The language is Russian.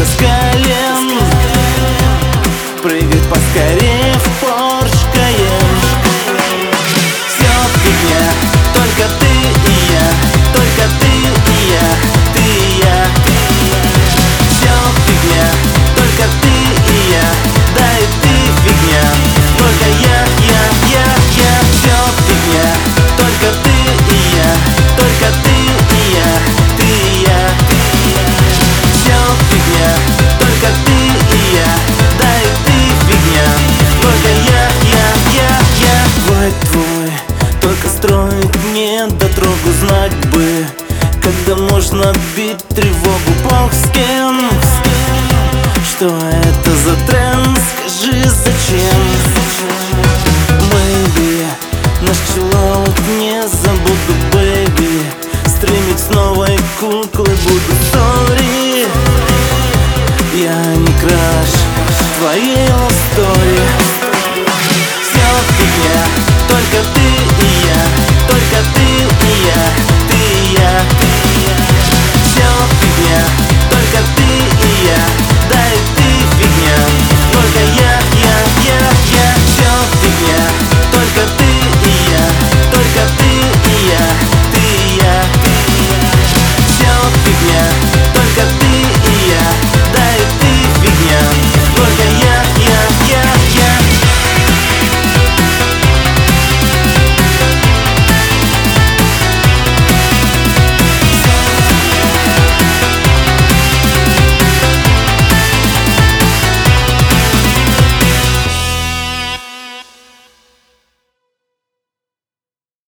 свалиться с колен, прыгать поскорее в Порш Кайен. Все фигня, только ты и я, только ты и я, ты и я. Все фигня, только ты и я, да и ты фигня, только я. Все фигня, только ты и я, только ты и я, ты и я. Все фигня, только ты и я, да и ты фигня, только я. Твой, только строить мне дотрогу, знать бы, когда можно бить тревогу. Бог с кем, что это за тренд, скажи зачем?